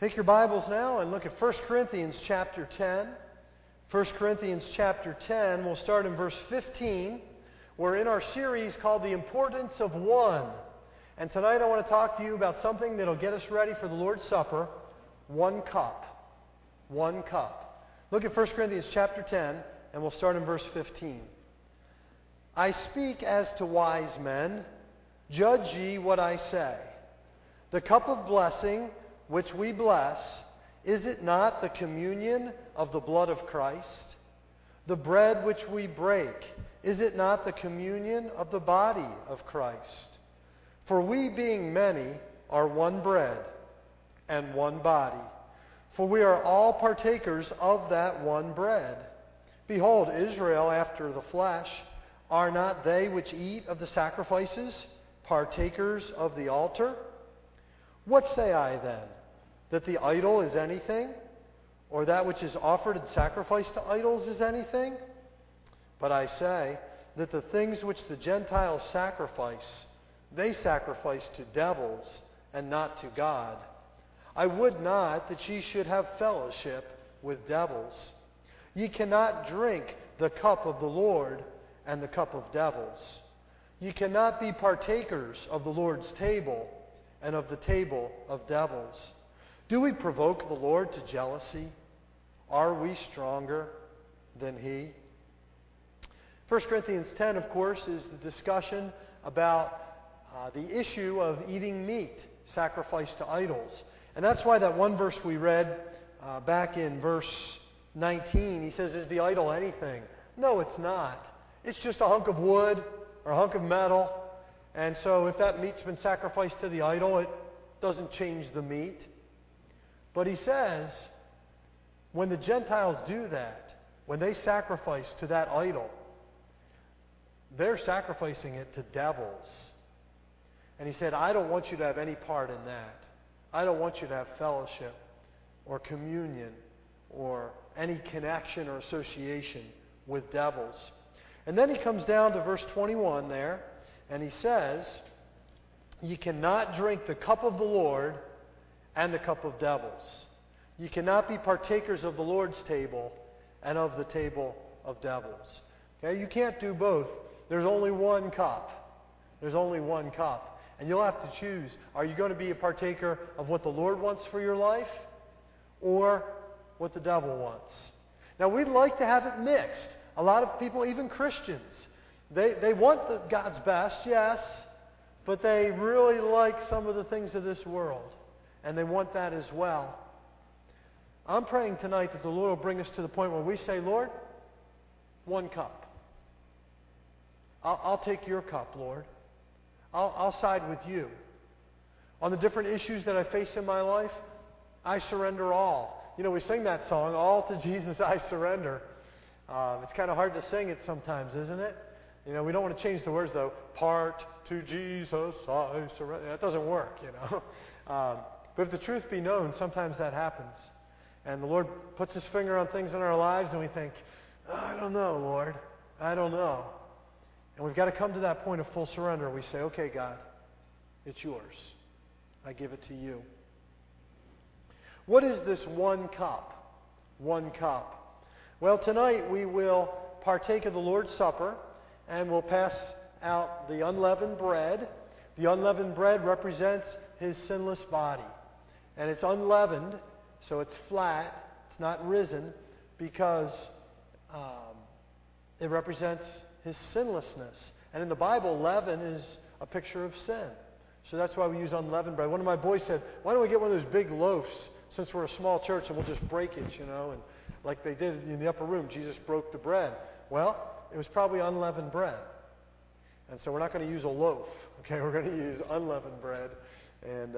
Take your Bibles now and look at 1 Corinthians chapter 10. 1 Corinthians chapter 10, we'll start in verse 15. We're in our series called The Importance of One. And tonight I want to talk to you about something that'll get us ready for the Lord's Supper. One cup. One cup. Look at 1 Corinthians chapter 10, and we'll start in verse 15. I speak as to wise men. Judge ye what I say. The cup of blessing which we bless, is it not the communion of the blood of Christ? The bread which we break, is it not the communion of the body of Christ? For we being many are one bread and one body. For we are all partakers of that one bread. Behold, Israel after the flesh, are not they which eat of the sacrifices partakers of the altar? What say I then? That the idol is anything? Or that which is offered and sacrificed to idols is anything? But I say that the things which the Gentiles sacrifice, they sacrifice to devils and not to God. I would not that ye should have fellowship with devils. Ye cannot drink the cup of the Lord and the cup of devils. Ye cannot be partakers of the Lord's table and of the table of devils. Do we provoke the Lord to jealousy? Are we stronger than He? 1 Corinthians 10, of course, is the discussion about the issue of eating meat sacrificed to idols. And that's why that one verse we read back in verse 19, he says, is the idol anything? No, it's not. It's just a hunk of wood or a hunk of metal. And so if that meat's been sacrificed to the idol, it doesn't change the meat. But he says, when the Gentiles do that, when they sacrifice to that idol, they're sacrificing it to devils. And he said, I don't want you to have any part in that. I don't want you to have fellowship or communion or any connection or association with devils. And then he comes down to verse 21 there, and he says, ye cannot drink the cup of the Lord and the cup of devils. You cannot be partakers of the Lord's table and of the table of devils. Okay? You can't do both. There's only one cup. There's only one cup. And you'll have to choose. Are you going to be a partaker of what the Lord wants for your life or what the devil wants? Now, we'd like to have it mixed. A lot of people, even Christians, they want God's best, yes, but they really like some of the things of this world. And they want that as well. I'm praying tonight that the Lord will bring us to the point where we say, Lord, one cup. I'll take your cup, Lord. I'll side with you. On the different issues that I face in my life, I surrender all. You know, we sing that song, All to Jesus I Surrender. It's kind of hard to sing it sometimes, isn't it? You know, we don't want to change the words, though. Part to Jesus I surrender. That doesn't work, you know. But if the truth be known, sometimes that happens. And the Lord puts His finger on things in our lives and we think, I don't know, Lord. I don't know. And we've got to come to that point of full surrender. We say, okay, God, it's yours. I give it to you. What is this one cup? One cup. Well, tonight we will partake of the Lord's Supper and we'll pass out the unleavened bread. The unleavened bread represents His sinless body. And it's unleavened, so it's flat, it's not risen, because it represents His sinlessness. And in the Bible, leaven is a picture of sin. So that's why we use unleavened bread. One of my boys said, why don't we get one of those big loaves, since we're a small church, and we'll just break it, you know, and like they did in the upper room, Jesus broke the bread. Well, it was probably unleavened bread. And so we're not going to use a loaf, okay? We're going to use unleavened bread and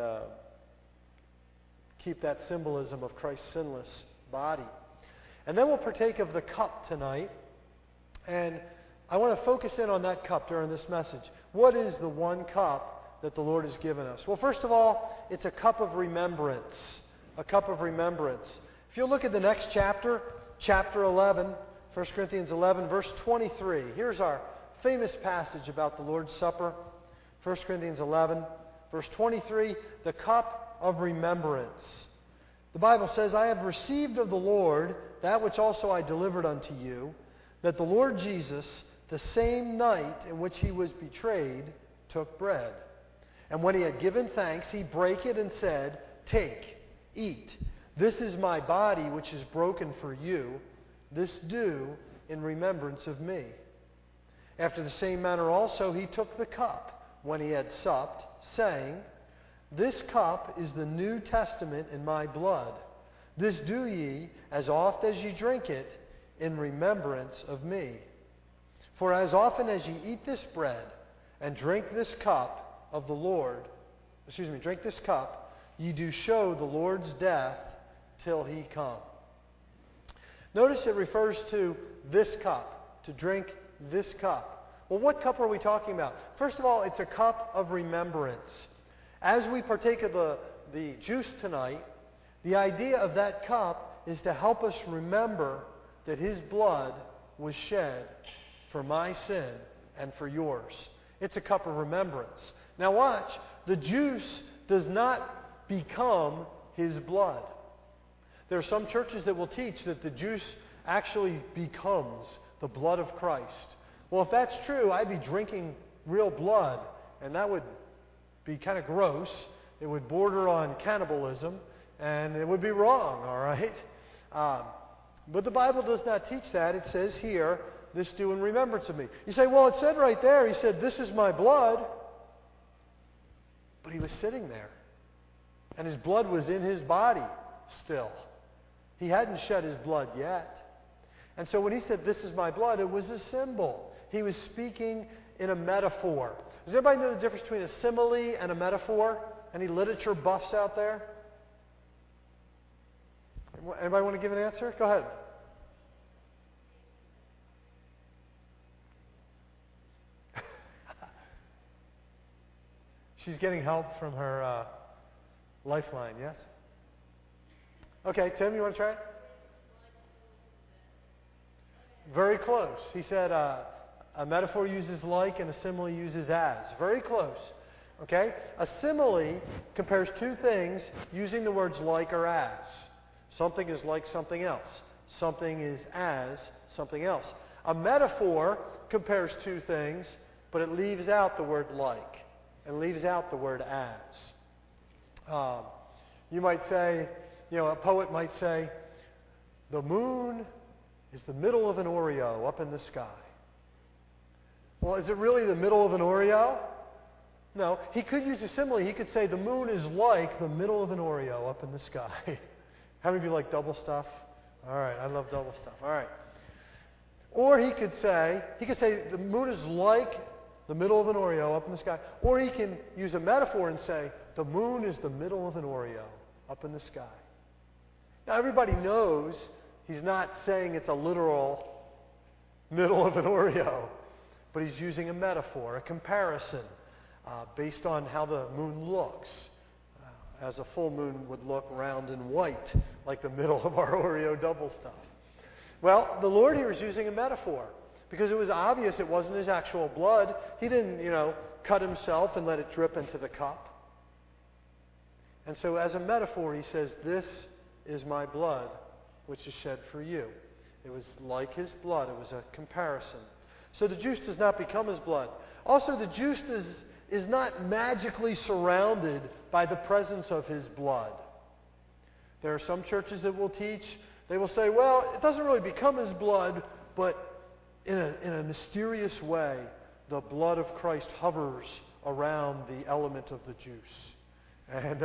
keep that symbolism of Christ's sinless body. And then we'll partake of the cup tonight. And I want to focus in on that cup during this message. What is the one cup that the Lord has given us? Well, first of all, it's a cup of remembrance. A cup of remembrance. If you look at the next chapter, chapter 11, 1 Corinthians 11, verse 23. Here's our famous passage about the Lord's Supper. 1 Corinthians 11, verse 23, the cup of remembrance. The Bible says, I have received of the Lord that which also I delivered unto you, that the Lord Jesus, the same night in which he was betrayed, took bread. And when he had given thanks, he brake it and said, Take, eat. This is my body which is broken for you. This do in remembrance of me. After the same manner also he took the cup when he had supped, saying, This cup is the New Testament in my blood. This do ye, as oft as ye drink it, in remembrance of me. For as often as ye eat this bread and drink this cup of the Lord, drink this cup, ye do show the Lord's death till he come. Notice it refers to this cup, to drink this cup. Well, what cup are we talking about? First of all, it's a cup of remembrance. As we partake of the juice tonight, the idea of that cup is to help us remember that his blood was shed for my sin and for yours. It's a cup of remembrance. Now watch, the juice does not become his blood. There are some churches that will teach that the juice actually becomes the blood of Christ. Well, if that's true, I'd be drinking real blood, and that would be kind of gross. It would border on cannibalism, and it would be wrong, all right? But the Bible does not teach that. It says here, this do in remembrance of me. You say, well, it said right there, he said, this is my blood. But he was sitting there, and his blood was in his body still. He hadn't shed his blood yet. And so when he said, this is my blood, it was a symbol. He was speaking in a metaphor. Does everybody know the difference between a simile and a metaphor? Any literature buffs out there? Anybody want to give an answer? Go ahead. She's getting help from her lifeline, yes? Okay, Tim, you want to try it? Very close. He said a metaphor uses like and a simile uses as. Very close. Okay? A simile compares two things using the words like or as. Something is like something else. Something is as something else. A metaphor compares two things, but it leaves out the word like and leaves out the word as. You might say, a poet might say, the moon is the middle of an Oreo up in the sky. Well, is it really the middle of an Oreo? No. He could use a simile. He could say the moon is like the middle of an Oreo up in the sky. How many of you like double stuff? All right, I love double stuff. All right. Or he could say the moon is like the middle of an Oreo up in the sky. Or he can use a metaphor and say the moon is the middle of an Oreo up in the sky. Now everybody knows he's not saying it's a literal middle of an Oreo, but he's using a metaphor, a comparison, based on how the moon looks, as a full moon would look round and white, like the middle of our Oreo double stuff. Well, the Lord here is using a metaphor, because it was obvious it wasn't his actual blood. He didn't, cut himself and let it drip into the cup. And so as a metaphor, he says, this is my blood, which is shed for you. It was like his blood. It was a comparison. So the juice does not become his blood. Also, the juice is not magically surrounded by the presence of his blood. There are some churches that will teach, they will say, well, it doesn't really become his blood, but in a mysterious way, the blood of Christ hovers around the element of the juice. And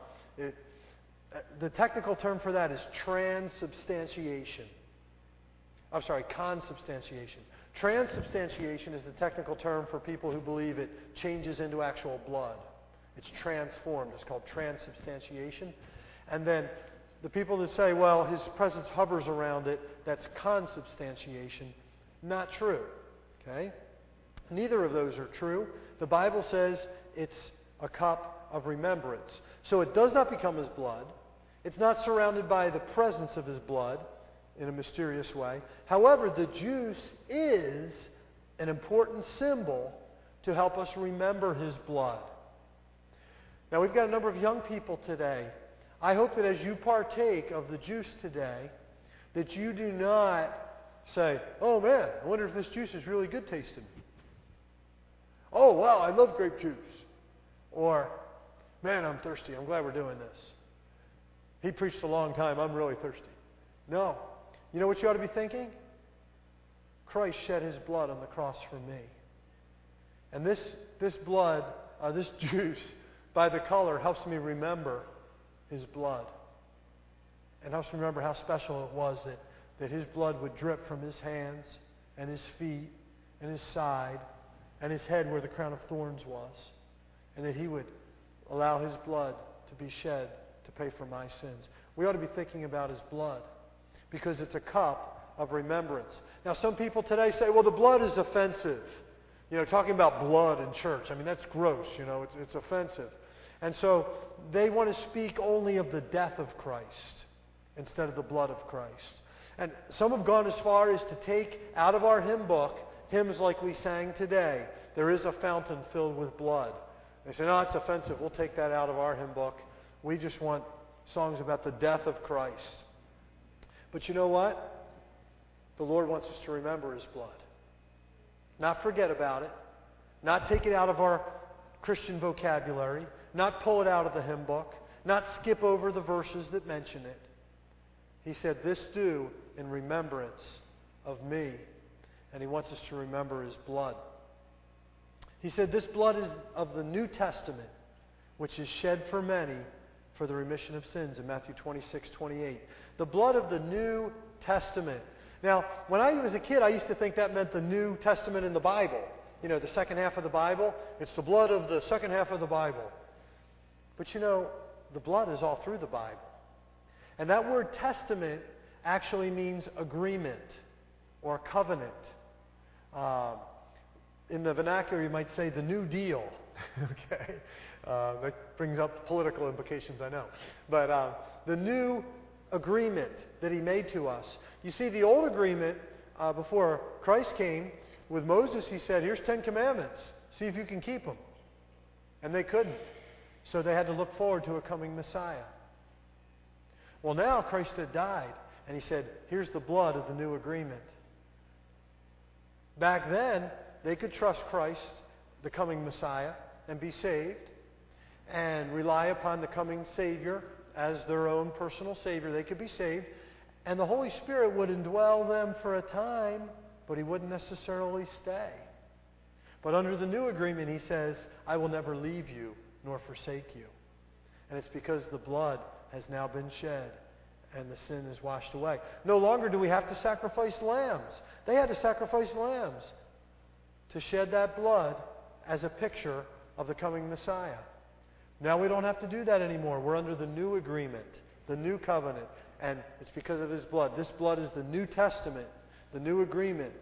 the technical term for that is transubstantiation. I'm sorry, consubstantiation. Transubstantiation is the technical term for people who believe it changes into actual blood. It's transformed. It's called transubstantiation. And then the people that say, well, his presence hovers around it, that's consubstantiation. Not true. Okay? Neither of those are true. The Bible says it's a cup of remembrance. So it does not become his blood. It's not surrounded by the presence of his blood in a mysterious way. However, the juice is an important symbol to help us remember his blood. Now, we've got a number of young people today I hope that as you partake of the juice today, that you do not say, oh man, I wonder if this juice is really good tasting. Oh wow, I love grape juice. Or, man, I'm thirsty. I'm glad we're doing this. He preached a long time. I'm really thirsty. No. You know what you ought to be thinking? Christ shed His blood on the cross for me. And this blood, this juice, by the color, helps me remember His blood. And helps me remember how special it was that His blood would drip from His hands and His feet and His side and His head where the crown of thorns was. And that He would allow His blood to be shed to pay for my sins. We ought to be thinking about His blood because it's a cup of remembrance. Now, some people today say, well, the blood is offensive. You know, talking about blood in church, I mean, that's gross, you know, it's offensive. And so they want to speak only of the death of Christ instead of the blood of Christ. And some have gone as far as to take out of our hymn book hymns like we sang today. There is a fountain filled with blood. They say, no, it's offensive. We'll take that out of our hymn book. We just want songs about the death of Christ. But you know what? The Lord wants us to remember His blood. Not forget about it. Not take it out of our Christian vocabulary. Not pull it out of the hymn book. Not skip over the verses that mention it. He said, this do in remembrance of me. And He wants us to remember His blood. He said, this blood is of the New Testament, which is shed for many for the remission of sins in Matthew 26:28. The blood of the New Testament. Now, when I was a kid, I used to think that meant the New Testament in the Bible. You know, the second half of the Bible. It's the blood of the second half of the Bible. But you know, the blood is all through the Bible. And that word testament actually means agreement or covenant. In the vernacular, you might say the New Deal. Okay? That brings up political implications, I know. But the new agreement that He made to us. You see, the old agreement before Christ came with Moses, He said, here's 10 commandments. See if you can keep them. And they couldn't. So they had to look forward to a coming Messiah. Well, now Christ had died. And He said, here's the blood of the new agreement. Back then, they could trust Christ, the coming Messiah, and be saved, and rely upon the coming Savior as their own personal Savior. They could be saved, and the Holy Spirit would indwell them for a time, but He wouldn't necessarily stay. But under the new agreement, He says, I will never leave you nor forsake you. And it's because the blood has now been shed and the sin is washed away. No longer do we have to sacrifice lambs. They had to sacrifice lambs to shed that blood as a picture of the coming Messiah. Now we don't have to do that anymore. We're under the new agreement, the new covenant, and it's because of His blood. This blood is the New Testament, the new agreement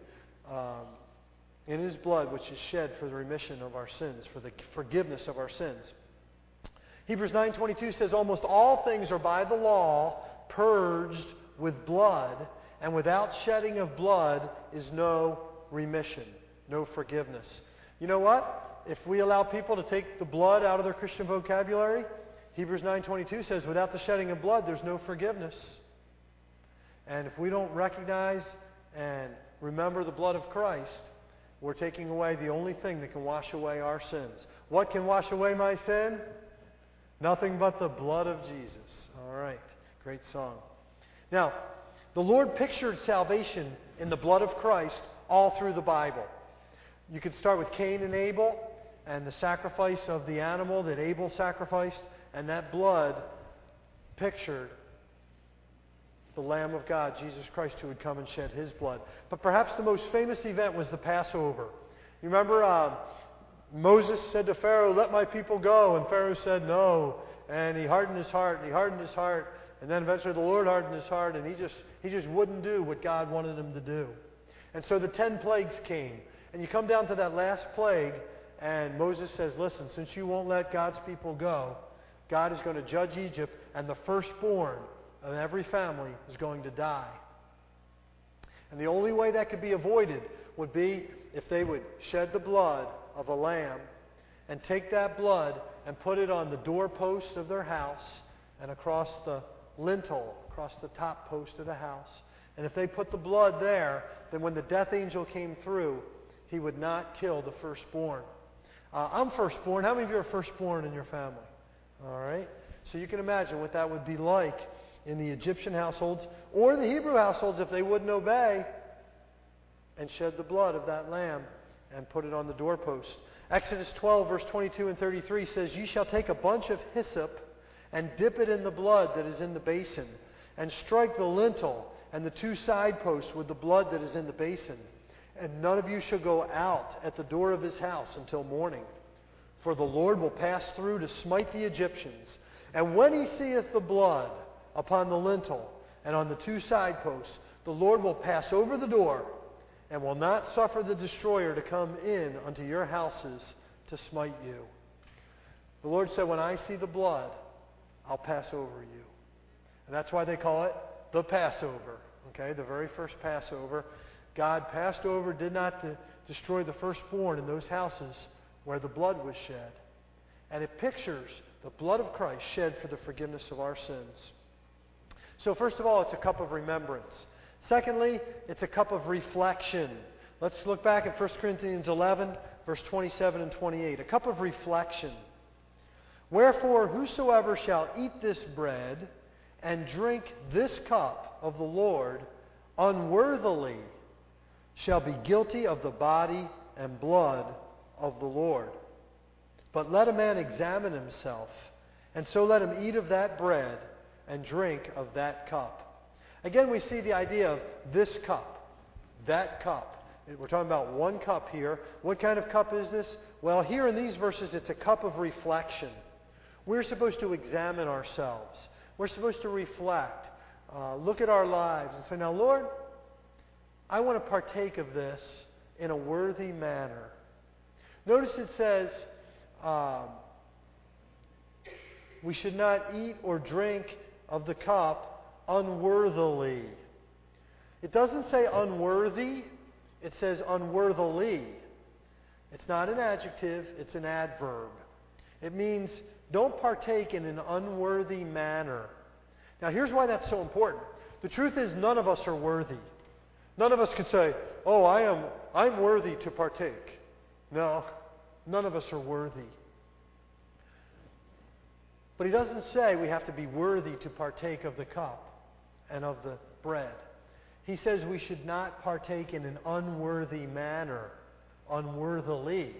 in His blood, which is shed for the remission of our sins, for the forgiveness of our sins. Hebrews 9:22 says, almost all things are by the law purged with blood, and without shedding of blood is no remission, no forgiveness. You know what? If we allow people to take the blood out of their Christian vocabulary, Hebrews 9:22 says, without the shedding of blood, there's no forgiveness. And if we don't recognize and remember the blood of Christ, we're taking away the only thing that can wash away our sins. What can wash away my sin? Nothing but the blood of Jesus. All right. Great song. Now, the Lord pictured salvation in the blood of Christ all through the Bible. You could start with Cain and Abel and the sacrifice of the animal that Abel sacrificed, and that blood pictured the Lamb of God, Jesus Christ, who would come and shed His blood. But perhaps the most famous event was the Passover. You remember Moses said to Pharaoh, let my people go, and Pharaoh said no, and he hardened his heart, and he hardened his heart, and then eventually the Lord hardened his heart, and he just wouldn't do what God wanted him to do. And so the 10 plagues came. And you come down to that last plague, and Moses says, listen, since you won't let God's people go, God is going to judge Egypt, and the firstborn of every family is going to die. And the only way that could be avoided would be if they would shed the blood of a lamb and take that blood and put it on the doorposts of their house and across the lintel, across the top post of the house. And if they put the blood there, then when the death angel came through, he would not kill the firstborn. I'm firstborn. How many of you are firstborn in your family? All right. So you can imagine what that would be like in the Egyptian households or the Hebrew households if they wouldn't obey and shed the blood of that lamb and put it on the doorpost. Exodus 12, verse 22 and 33 says, "Ye shall take a bunch of hyssop and dip it in the blood that is in the basin, and strike the lintel and the two side posts with the blood that is in the basin. And none of you shall go out at the door of his house until morning. For the Lord will pass through to smite the Egyptians. And when he seeth the blood upon the lintel and on the two side posts, the Lord will pass over the door, and will not suffer the destroyer to come in unto your houses to smite you." The Lord said, when I see the blood, I'll pass over you. And that's why they call it the Passover. Okay, the very first Passover. God passed over, did not destroy the firstborn in those houses where the blood was shed. And it pictures the blood of Christ shed for the forgiveness of our sins. So first of all, it's a cup of remembrance. Secondly, it's a cup of reflection. Let's look back at 1 Corinthians 11, verse 27 and 28. A cup of reflection. "Wherefore, whosoever shall eat this bread and drink this cup of the Lord unworthily shall be guilty of the body and blood of the Lord. But let a man examine himself, and so let him eat of that bread and drink of that cup." Again, we see the idea of this cup, that cup. We're talking about one cup here. What kind of cup is this? Well, here in these verses, it's a cup of reflection. We're supposed to examine ourselves. We're supposed to reflect, look at our lives and say, now, Lord, I want to partake of this in a worthy manner. Notice it says we should not eat or drink of the cup unworthily. It doesn't say unworthy, it says unworthily. It's not an adjective, it's an adverb. It means don't partake in an unworthy manner. Now here's why that's so important. The truth is none of us are worthy. None of us can say, oh, I'm worthy to partake. No, none of us are worthy. But he doesn't say we have to be worthy to partake of the cup and of the bread. He says we should not partake in an unworthy manner, unworthily.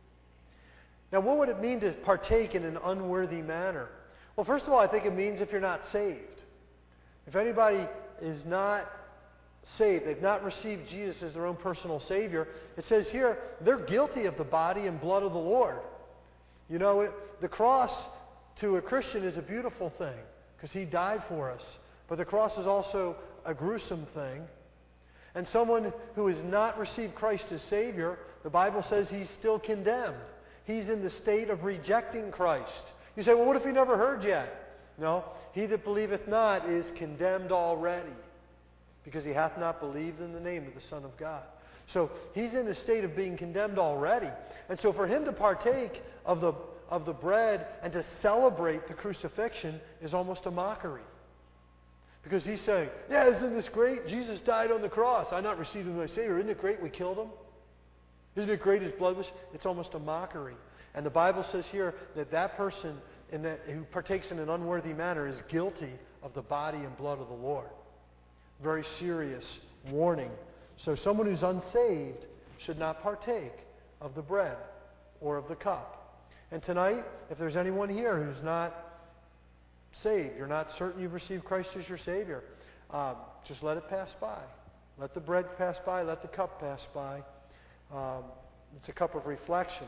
Now, what would it mean to partake in an unworthy manner? Well, first of all, I think it means if you're not saved. If anybody is not saved, they've not received Jesus as their own personal Savior, it says here they're guilty of the body and blood of the Lord. You know, the cross to a Christian is a beautiful thing because He died for us. But the cross is also a gruesome thing. And someone who has not received Christ as Savior, the Bible says he's still condemned. He's in the state of rejecting Christ. You say, well, what if he never heard yet? No. He that believeth not is condemned already, because he hath not believed in the name of the Son of God. So he's in the state of being condemned already. And so for him to partake of the bread and to celebrate the crucifixion is almost a mockery. Because he's saying, yeah, isn't this great? Jesus died on the cross. I not received him as my Savior. Isn't it great we killed him? Isn't it great his blood was? It's almost a mockery. And the Bible says here that that person who partakes in an unworthy manner is guilty of the body and blood of the Lord. Very serious warning. So someone who's unsaved should not partake of the bread or of the cup. And tonight, if there's anyone here who's not saved, you're not certain you've received Christ as your Savior, just let it pass by. Let the bread pass by. Let the cup pass by. It's a cup of reflection.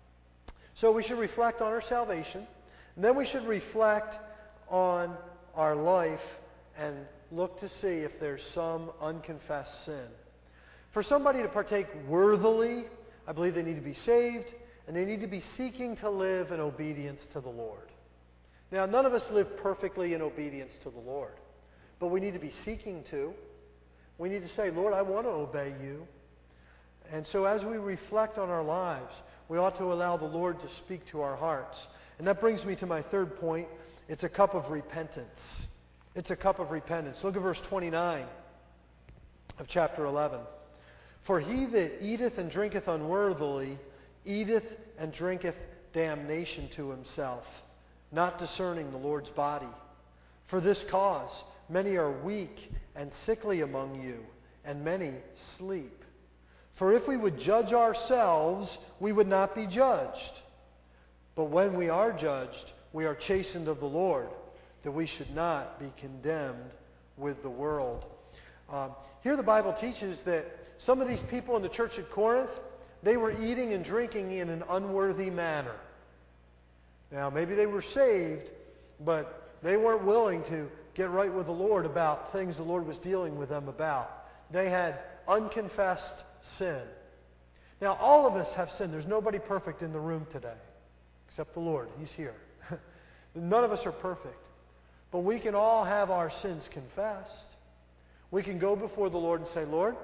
So we should reflect on our salvation, and then we should reflect on our life and look to see if there's some unconfessed sin. For somebody to partake worthily, I believe they need to be saved, and they need to be seeking to live in obedience to the Lord. Now, none of us live perfectly in obedience to the Lord, but we need to be seeking to. We need to say, Lord, I want to obey you. And so as we reflect on our lives, we ought to allow the Lord to speak to our hearts. And that brings me to my third point, It's a cup of repentance. It's a cup of repentance. Look at verse 29 of chapter 11. For he that eateth and drinketh unworthily eateth and drinketh damnation to himself, not discerning the Lord's body. For this cause many are weak and sickly among you, and many sleep. For if we would judge ourselves, we would not be judged. But when we are judged, we are chastened of the Lord, that we should not be condemned with the world. Here the Bible teaches that some of these people in the church at Corinth, they were eating and drinking in an unworthy manner. Now, maybe they were saved, but they weren't willing to get right with the Lord about things the Lord was dealing with them about. They had unconfessed sin. Now, all of us have sinned. There's nobody perfect in the room today, except the Lord. He's here. None of us are perfect. But we can all have our sins confessed. We can go before the Lord and say, Lord,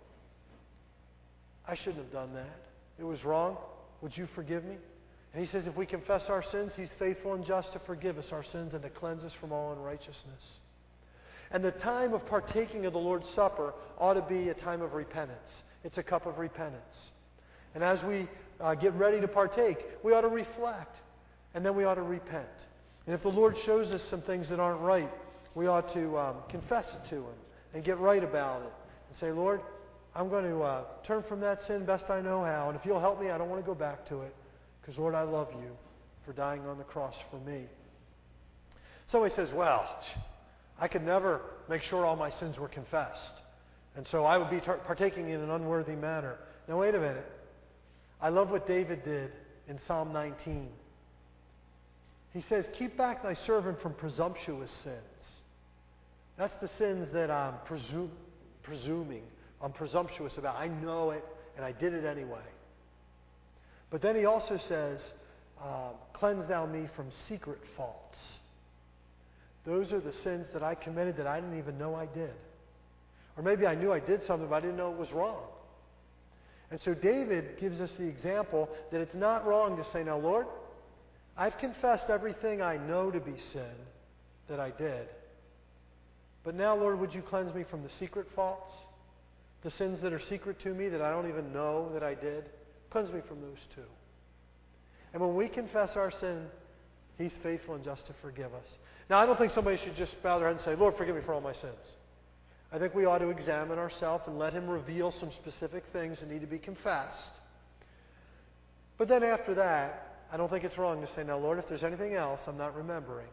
I shouldn't have done that. It was wrong. Would you forgive me? And he says if we confess our sins, he's faithful and just to forgive us our sins and to cleanse us from all unrighteousness. And the time of partaking of the Lord's Supper ought to be a time of repentance. It's a cup of repentance. And as we get ready to partake, we ought to reflect. And then we ought to repent. And if the Lord shows us some things that aren't right, we ought to confess it to him and get right about it. And say, Lord, I'm going to turn from that sin best I know how. And if you'll help me, I don't want to go back to it. Because, Lord, I love you for dying on the cross for me. Somebody says, well, I could never make sure all my sins were confessed. And so I would be partaking in an unworthy manner. Now, wait a minute. I love what David did in Psalm 19. He says, keep back thy servant from presumptuous sins. That's the sins that I'm presuming. I'm presumptuous about. I know it, and I did it anyway. But then he also says, cleanse thou me from secret faults. Those are the sins that I committed that I didn't even know I did. Or maybe I knew I did something, but I didn't know it was wrong. And so David gives us the example that it's not wrong to say, now, Lord, I've confessed everything I know to be sin that I did. But now, Lord, would you cleanse me from the secret faults? The sins that are secret to me that I don't even know that I did? Cleanse me from those too. And when we confess our sin, he's faithful and just to forgive us. Now, I don't think somebody should just bow their head and say, Lord, forgive me for all my sins. I think we ought to examine ourselves and let him reveal some specific things that need to be confessed. But then after that, I don't think it's wrong to say, now, Lord, if there's anything else I'm not remembering,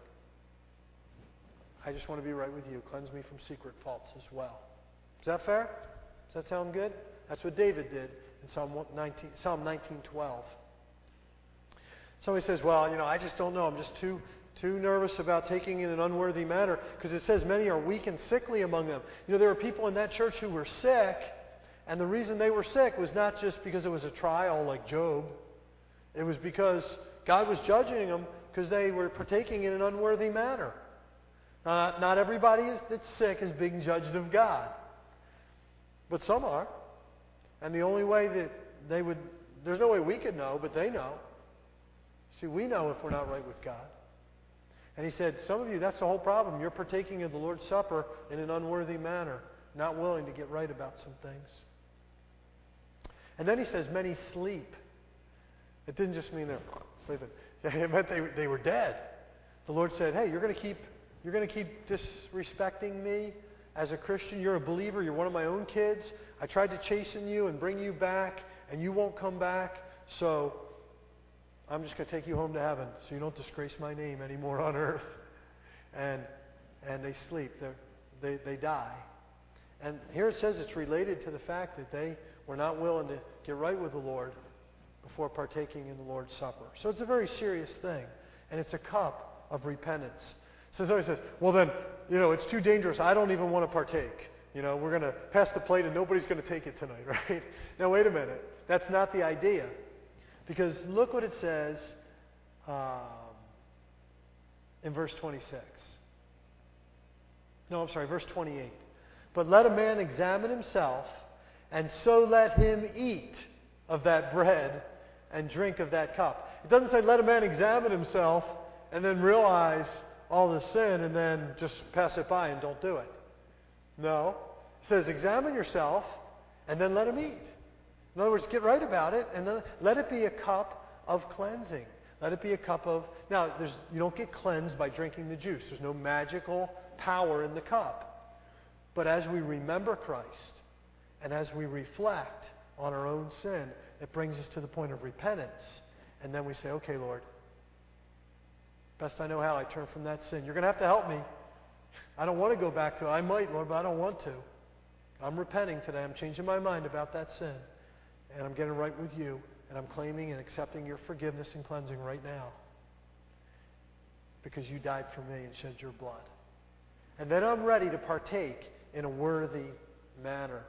I just want to be right with you. Cleanse me from secret faults as well. Is that fair? Does that sound good? That's what David did in Psalm 19:12. Somebody says, well, I just don't know. I'm just too nervous about taking in an unworthy manner because it says many are weak and sickly among them. There were people in that church who were sick, and the reason they were sick was not just because it was a trial like Job. It was because God was judging them because they were partaking in an unworthy manner. Not everybody that's sick is being judged of God. But some are. And the only way that there's no way we could know, but they know. See, we know if we're not right with God. And he said, some of you, that's the whole problem. You're partaking of the Lord's Supper in an unworthy manner, not willing to get right about some things. And then he says, many sleep. It didn't just mean they're sleeping. It meant they were dead. The Lord said, hey, you're going to keep disrespecting me as a Christian. You're a believer. You're one of my own kids. I tried to chasten you and bring you back, and you won't come back. So I'm just going to take you home to heaven so you don't disgrace my name anymore on earth. And they sleep. They die. And here it says it's related to the fact that they were not willing to get right with the Lord before partaking in the Lord's Supper. So it's a very serious thing. And it's a cup of repentance. So somebody says, well then, it's too dangerous. I don't even want to partake. We're going to pass the plate and nobody's going to take it tonight, right? Now wait a minute. That's not the idea. Because look what it says in verse 26. No, I'm sorry, verse 28. But let a man examine himself, and so let him eat of that bread and drink of that cup. It doesn't say let a man examine himself and then realize, all the sin and then just pass it by and don't do it. No. He says, examine yourself and then let him eat. In other words, get right about it and then let it be a cup of cleansing. Let it be a cup of... Now, you don't get cleansed by drinking the juice. There's no magical power in the cup. But as we remember Christ and as we reflect on our own sin, it brings us to the point of repentance. And then we say, okay, Lord, best I know how, I turn from that sin. You're going to have to help me. I don't want to go back to it. I might, Lord, but I don't want to. I'm repenting today. I'm changing my mind about that sin. And I'm getting right with you. And I'm claiming and accepting your forgiveness and cleansing right now. Because you died for me and shed your blood. And then I'm ready to partake in a worthy manner.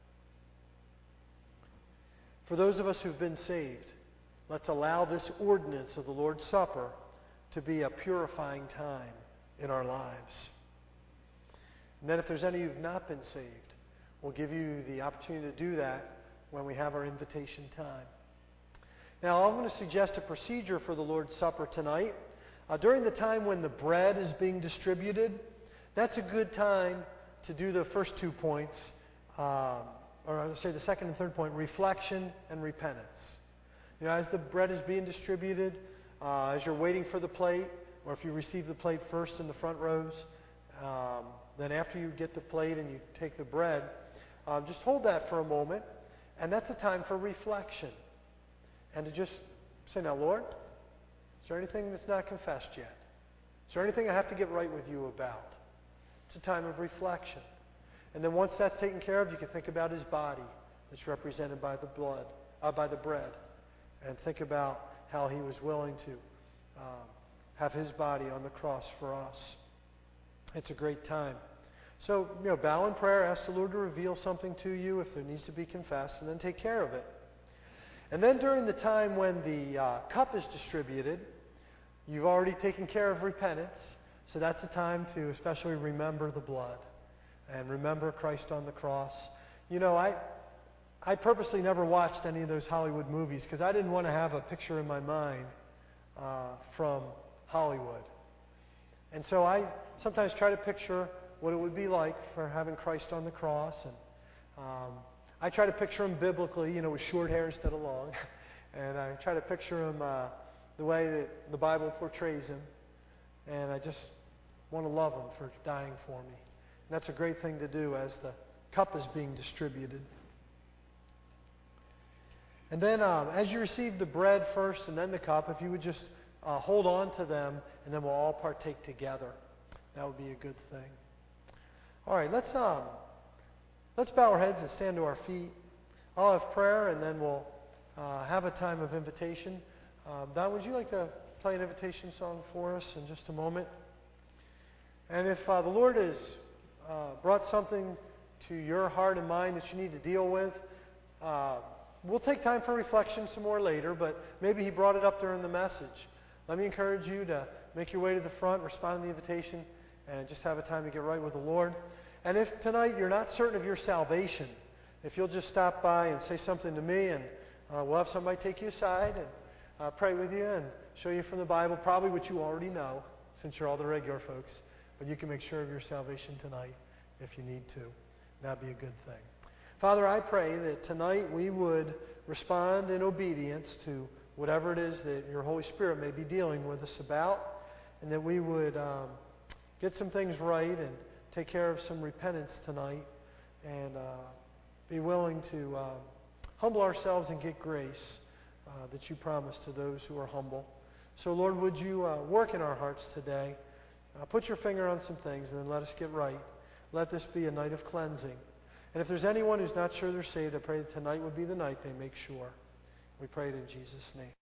For those of us who've been saved, let's allow this ordinance of the Lord's Supper to be a purifying time in our lives. And then if there's any who've not been saved, we'll give you the opportunity to do that when we have our invitation time. Now, I'm going to suggest a procedure for the Lord's Supper tonight. During the time when the bread is being distributed, that's a good time to do the first 2 points, or I would say the second and third point, reflection and repentance. You know, as the bread is being distributed, as you're waiting for the plate, or if you receive the plate first in the front rows, then after you get the plate and you take the bread, just hold that for a moment, and that's a time for reflection. And to just say, now, Lord, is there anything that's not confessed yet? Is there anything I have to get right with you about? It's a time of reflection. And then once that's taken care of, you can think about his body that's represented by the blood, by the bread. And think about how he was willing to have his body on the cross for us. It's a great time. So, bow in prayer, ask the Lord to reveal something to you if there needs to be confessed, and then take care of it. And then during the time when the cup is distributed, you've already taken care of repentance, so that's the time to especially remember the blood and remember Christ on the cross. I purposely never watched any of those Hollywood movies because I didn't want to have a picture in my mind from Hollywood. And so I sometimes try to picture what it would be like for having Christ on the cross. And I try to picture him biblically, with short hair instead of long. And I try to picture him the way that the Bible portrays him. And I just want to love him for dying for me. And that's a great thing to do as the cup is being distributed. And then as you receive the bread first and then the cup, if you would just hold on to them, and then we'll all partake together. That would be a good thing. All right, let's bow our heads and stand to our feet. I'll have prayer, and then we'll have a time of invitation. Don, would you like to play an invitation song for us in just a moment? And if the Lord has brought something to your heart and mind that you need to deal with, we'll take time for reflection some more later, but maybe he brought it up during the message. Let me encourage you to make your way to the front, respond to the invitation, and just have a time to get right with the Lord. And if tonight you're not certain of your salvation, if you'll just stop by and say something to me, and we'll have somebody take you aside and pray with you and show you from the Bible, probably what you already know, since you're all the regular folks. But you can make sure of your salvation tonight if you need to. That'd be a good thing. Father, I pray that tonight we would respond in obedience to whatever it is that your Holy Spirit may be dealing with us about, and that we would get some things right and take care of some repentance tonight, and be willing to humble ourselves and get grace that you promise to those who are humble. So, Lord, would you work in our hearts today? Put your finger on some things, and then let us get right. Let this be a night of cleansing. And if there's anyone who's not sure they're saved, I pray that tonight would be the night they make sure. We pray it in Jesus' name.